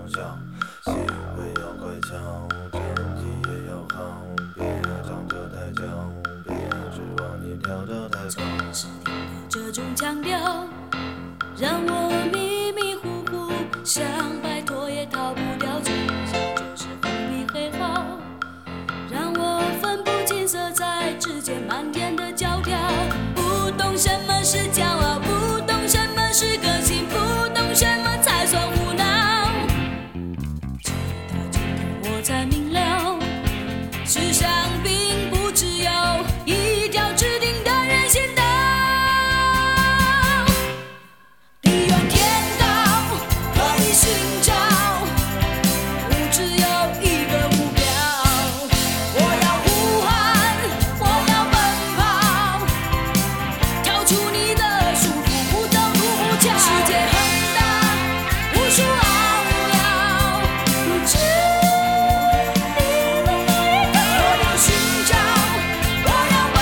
笑，行为要乖巧，天气也要好，别长得太娇，别指望你跳得太高。 是听到这种腔调，让我迷迷糊糊，想摆脱也逃不掉，从小就是红笔黑号，让我分不清色彩之间漫天的教条，不懂什么是骄傲，不懂什么是个性，不懂什么才算胡闹，直到今天我才明了，世上并不只有一条指定的人行道，地远天高可以寻找，不只有一个目标，我要呼喊，我要奔跑，跳出你的束缚，不走独木桥，世界很大，无数遨游，不知你的哪一个，我要寻找，我要奔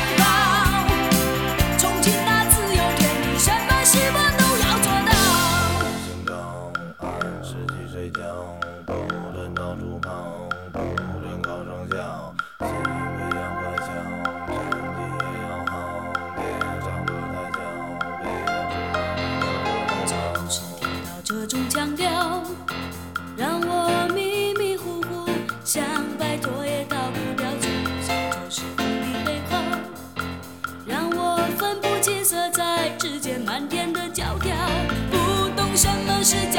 跑，憧憬那自由天地，什么希望都要做到。 兴高，按时机睡觉，不准到处跑，不准考上校，行为要乖巧，成绩也要好，别长得太娇，别指望你跳得太高。 是听到这种腔调，让我迷迷糊糊，想摆脱也逃不掉，从小就是红笔黑号，让我分不清色彩之间漫天的教条，不懂什么是骄